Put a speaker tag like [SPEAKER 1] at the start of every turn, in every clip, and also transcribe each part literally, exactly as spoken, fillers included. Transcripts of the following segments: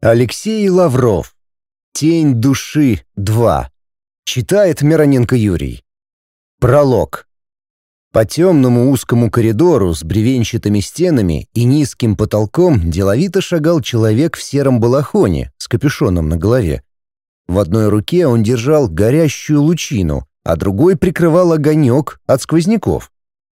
[SPEAKER 1] Алексей Лавров. «Тень души два». Читает Мироненко Юрий. Пролог. По темному узкому коридору с бревенчатыми стенами и низким потолком деловито шагал человек в сером балахоне с капюшоном на голове. В одной руке он держал горящую лучину, а другой прикрывал огонек от сквозняков.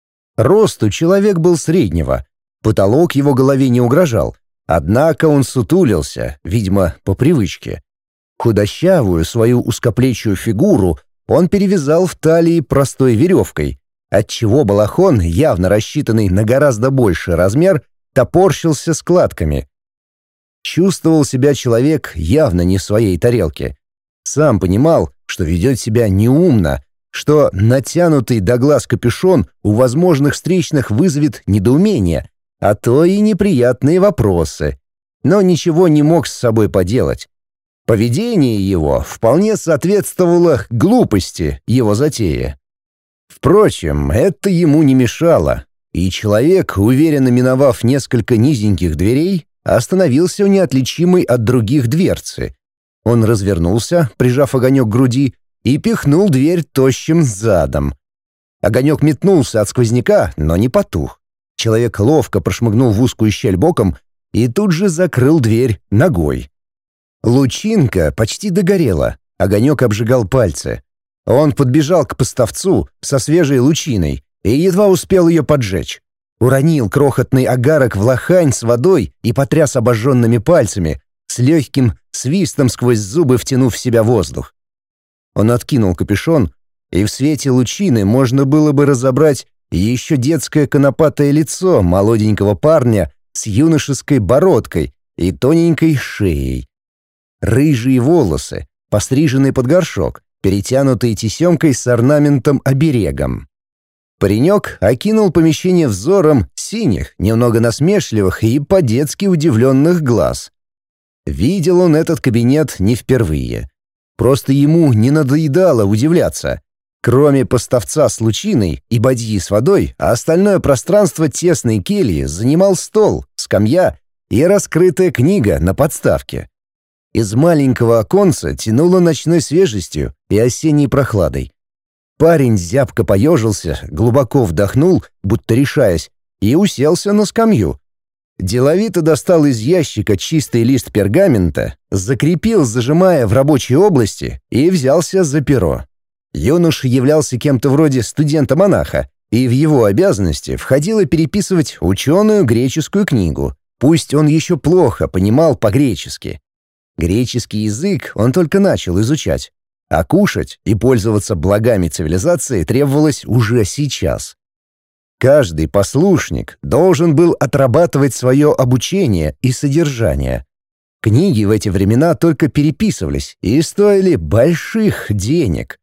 [SPEAKER 1] Росту человек был среднего, потолок его голове не угрожал, однако он сутулился, видимо, по привычке. Худощавую свою узкоплечью фигуру он перевязал в талии простой веревкой, отчего балахон, явно рассчитанный на гораздо больший размер, топорщился складками. Чувствовал себя человек явно не в своей тарелке. Сам понимал, что ведет себя неумно, что натянутый до глаз капюшон у возможных встречных вызовет недоумение, а то и неприятные вопросы. Но ничего не мог с собой поделать. Поведение его вполне соответствовало глупости его затеи. Впрочем, это ему не мешало, и человек, уверенно миновав несколько низеньких дверей, остановился у неотличимой от других дверцы. Он развернулся, прижав огонек к груди, и пихнул дверь тощим задом. Огонек метнулся от сквозняка, но не потух. Человек ловко прошмыгнул в узкую щель боком и тут же закрыл дверь ногой. Лучинка почти догорела, огонек обжигал пальцы. Он подбежал к поставцу со свежей лучиной и едва успел ее поджечь. Уронил крохотный огарок в лохань с водой и потряс обожженными пальцами, с легким свистом сквозь зубы втянув в себя воздух. Он откинул капюшон, и в свете лучины можно было бы разобрать еще детское конопатое лицо молоденького парня с юношеской бородкой и тоненькой шеей. Рыжие волосы, постриженные под горшок, перетянутые тесемкой с орнаментом-оберегом. Паренек окинул помещение взором синих, немного насмешливых и по-детски удивленных глаз. Видел он этот кабинет не впервые. Просто ему не надоедало удивляться. Кроме поставца с лучиной и бадьи с водой, а остальное пространство тесной кельи занимал стол, скамья и раскрытая книга на подставке. Из маленького оконца тянуло ночной свежестью и осенней прохладой. Парень зябко поежился, глубоко вдохнул, будто решаясь, и уселся на скамью. Деловито достал из ящика чистый лист пергамента, закрепил, зажимая в рабочей области, и взялся за перо. Юноша являлся кем-то вроде студента-монаха, и в его обязанности входило переписывать ученую греческую книгу, пусть он еще плохо понимал по-гречески. Греческий язык он только начал изучать, а кушать и пользоваться благами цивилизации требовалось уже сейчас. Каждый послушник должен был отрабатывать свое обучение и содержание. Книги в эти времена только переписывались и стоили больших денег.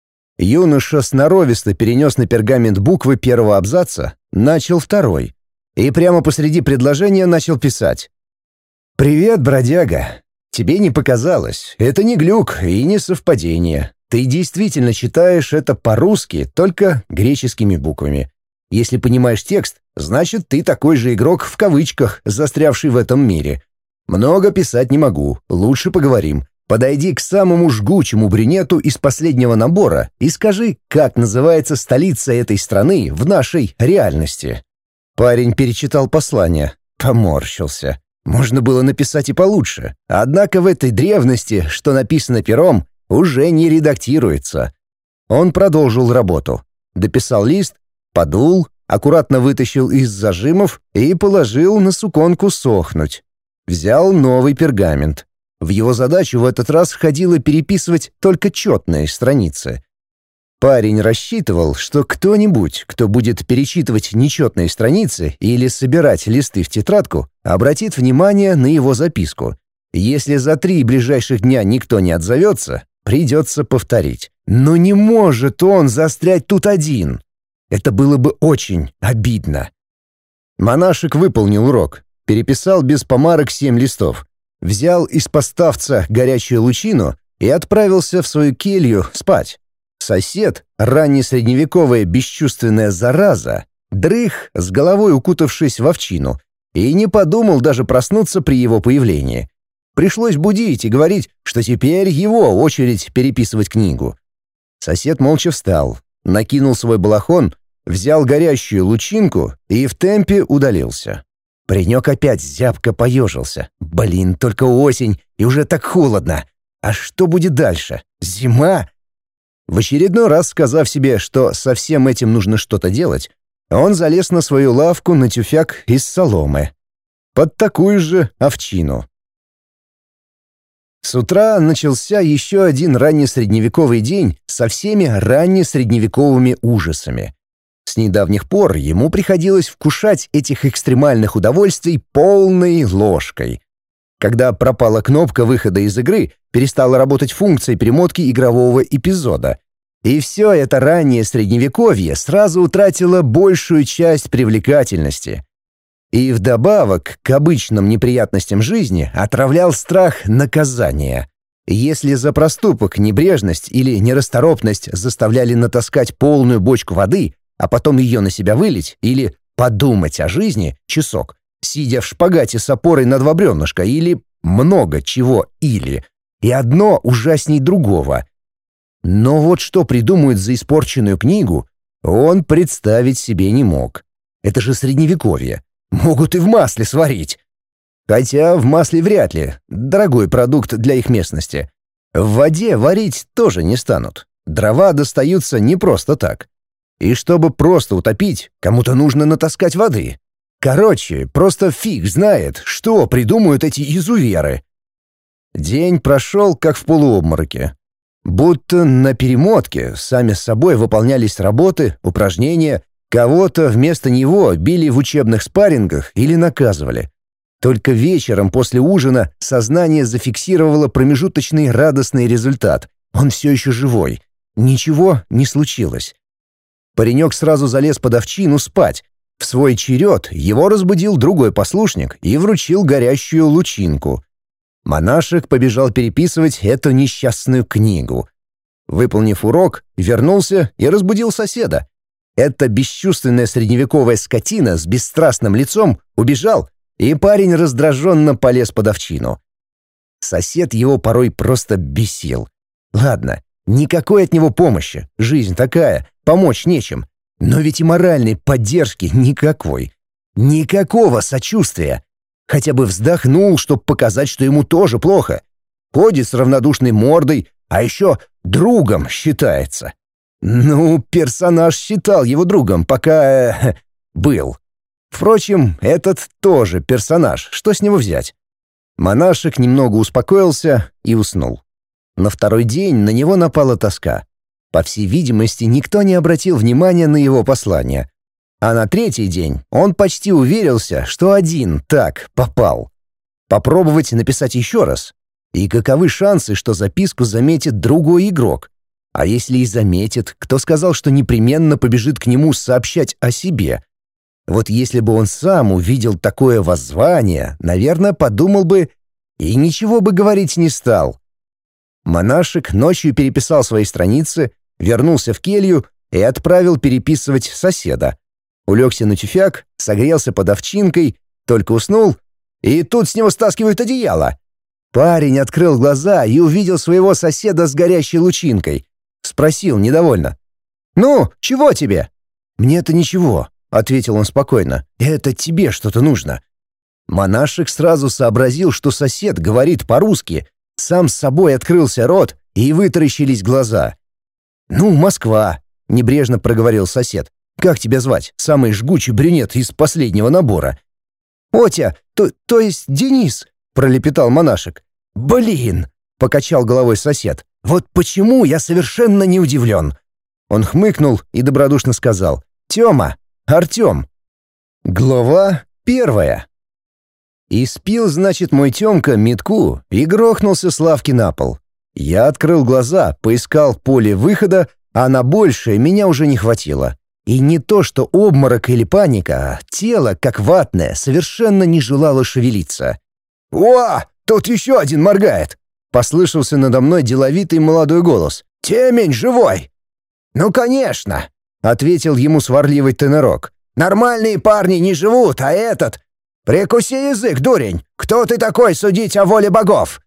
[SPEAKER 1] Юноша сноровисто перенес на пергамент буквы первого абзаца, начал второй и прямо посреди предложения начал писать. «Привет, бродяга. Тебе не показалось. Это не глюк и не совпадение. Ты действительно читаешь это по-русски, только греческими буквами. Если понимаешь текст, значит, ты такой же игрок в кавычках, застрявший в этом мире. Много писать не могу, лучше поговорим. Подойди к самому жгучему брюнету из последнего набора и скажи, как называется столица этой страны в нашей реальности». Парень перечитал послание, поморщился. Можно было написать и получше, однако в этой древности, что написано пером, уже не редактируется. Он продолжил работу, дописал лист, подул, аккуратно вытащил из зажимов и положил на суконку сохнуть. Взял новый пергамент. В его задачу в этот раз входило переписывать только четные страницы. Парень рассчитывал, что кто-нибудь, кто будет перечитывать нечетные страницы или собирать листы в тетрадку, обратит внимание на его записку. Если за три ближайших дня никто не отзовется, придется повторить. Но не может он застрять тут один. Это было бы очень обидно. Монашек выполнил урок, переписал без помарок семь листов, взял из поставца горячую лучину и отправился в свою келью спать. Сосед, раннесредневековая бесчувственная зараза, дрых, с головой укутавшись в овчину, и не подумал даже проснуться при его появлении. Пришлось будить и говорить, что теперь его очередь переписывать книгу. Сосед молча встал, накинул свой балахон, взял горящую лучинку и в темпе удалился. Паренек опять зябко поежился. Блин, только осень, и уже так холодно. А что будет дальше? Зима? В очередной раз сказав себе, что со всем этим нужно что-то делать, он залез на свою лавку на тюфяк из соломы. Под такую же овчину. С утра начался еще один раннесредневековый день со всеми раннесредневековыми ужасами. С недавних пор ему приходилось вкушать этих экстремальных удовольствий полной ложкой. Когда пропала кнопка выхода из игры, перестала работать функция перемотки игрового эпизода. И все это раннее средневековье сразу утратило большую часть привлекательности. И вдобавок к обычным неприятностям жизни отравлял страх наказания. Если за проступок небрежность или нерасторопность заставляли натаскать полную бочку воды, а потом ее на себя вылить, или подумать о жизни часок, сидя в шпагате с опорой на два бревнышка, или много чего «или», и одно ужасней другого. Но вот что придумают за испорченную книгу, он представить себе не мог. Это же средневековье. Могут и в масле сварить. Хотя в масле вряд ли. Дорогой продукт для их местности. В воде варить тоже не станут. Дрова достаются не просто так. И чтобы просто утопить, кому-то нужно натаскать воды. Короче, просто фиг знает, что придумают эти изуверы. День прошел как в полуобмороке. Будто на перемотке сами с собой выполнялись работы, упражнения, кого-то вместо него били в учебных спаррингах или наказывали. Только вечером после ужина сознание зафиксировало промежуточный радостный результат. Он все еще живой. Ничего не случилось. Паренек сразу залез под овчину спать. В свой черед его разбудил другой послушник и вручил горящую лучинку. Монашек побежал переписывать эту несчастную книгу. Выполнив урок, вернулся и разбудил соседа. Эта бесчувственная средневековая скотина с бесстрастным лицом убежал, и парень раздраженно полез под овчину. Сосед его порой просто бесил. Ладно, никакой от него помощи, жизнь такая, помочь нечем. Но ведь и моральной поддержки никакой. Никакого сочувствия. Хотя бы вздохнул, чтобы показать, что ему тоже плохо. Ходит с равнодушной мордой, а еще другом считается. Ну, персонаж считал его другом, пока... Э, был. Впрочем, этот тоже персонаж, что с него взять? Монашек немного успокоился и уснул. На второй день на него напала тоска. По всей видимости, никто не обратил внимания на его послание. А на третий день он почти уверился, что один так попал. Попробовать написать еще раз. И каковы шансы, что записку заметит другой игрок? А если и заметит, кто сказал, что непременно побежит к нему сообщать о себе? Вот если бы он сам увидел такое воззвание, наверное, подумал бы и ничего бы говорить не стал. Монашек ночью переписал свои страницы, вернулся в келью и отправил переписывать соседа. Улегся на тюфяк, согрелся под овчинкой, только уснул, и тут с него стаскивают одеяло. Парень открыл глаза и увидел своего соседа с горящей лучинкой. Спросил недовольно: «Ну, чего тебе?» «Мне-то ничего», — ответил он спокойно. «Это тебе что-то нужно». Монашек сразу сообразил, что сосед говорит по-русски. Сам с собой открылся рот, и вытаращились глаза. «Ну, Москва», — небрежно проговорил сосед. «Как тебя звать? Самый жгучий брюнет из последнего набора». «Отя, то, то есть Денис», — пролепетал монашек. «Блин», — покачал головой сосед. «Вот почему я совершенно не удивлен». Он хмыкнул и добродушно сказал: «Тёма, Артём». Глава первая. Испил, значит, мой Тёмка метку и грохнулся с лавки на пол. Я открыл глаза, поискал поле выхода, а на большее меня уже не хватило. И не то что обморок или паника, а тело, как ватное, совершенно не желало шевелиться. «О, тут еще один моргает!» — послышался надо мной деловитый молодой голос. «Темень живой!» «Ну, конечно!» — ответил ему сварливый тенорок. «Нормальные парни не живут, а этот...» «Прикуси язык, дурень! Кто ты такой судить о воле богов?